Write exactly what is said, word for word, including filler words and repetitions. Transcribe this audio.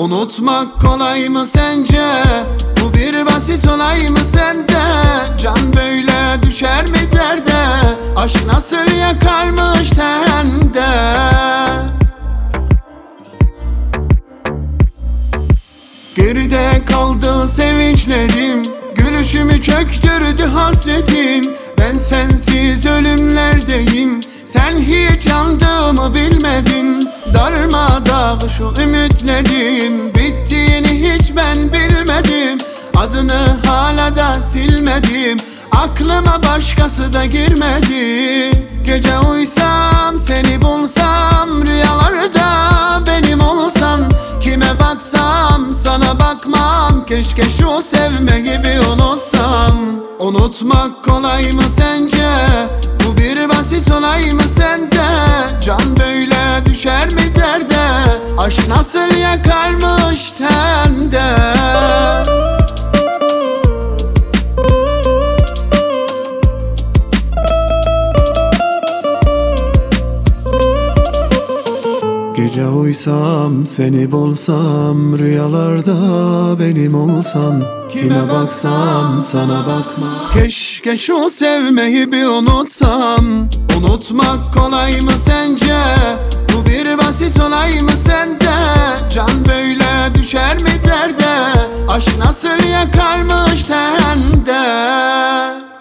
Unutmak kolay mı sence? Bu bir basit olay mı sende? Can böyle düşer mi derde? Aşk nasıl yakarmış tende? Geride kaldı sevinçlerim, gülüşümü çöktürdü hasretin. Ben sensiz ölümlerdeyim, sen hiç yandığımı bilmedin. Darmadağ şu ümitlerim, bittiğini hiç ben bilmedim. Adını hala da silmedim, aklıma başkası da girmedi. Gece uysam seni bulsam, rüyalarda benim olsan. Kime baksam sana bakmam, keşke şu sevmeyi bir unutsam. Unutmak kolay mı sence? Bu bir basit olay mı sende? Can böyle düşer mi derde? Aşk nasıl yakarmış tende? Gece uysam seni bulsam, rüyalarda benim olsan. Kime baksam sana bakma, keşke şu sevmeyi bir unutsam. Unutmak kolay mı sence? Bu bir basit olay mı sende? Can böyle düşer mi derde? Aşk nasıl yakarmış tende?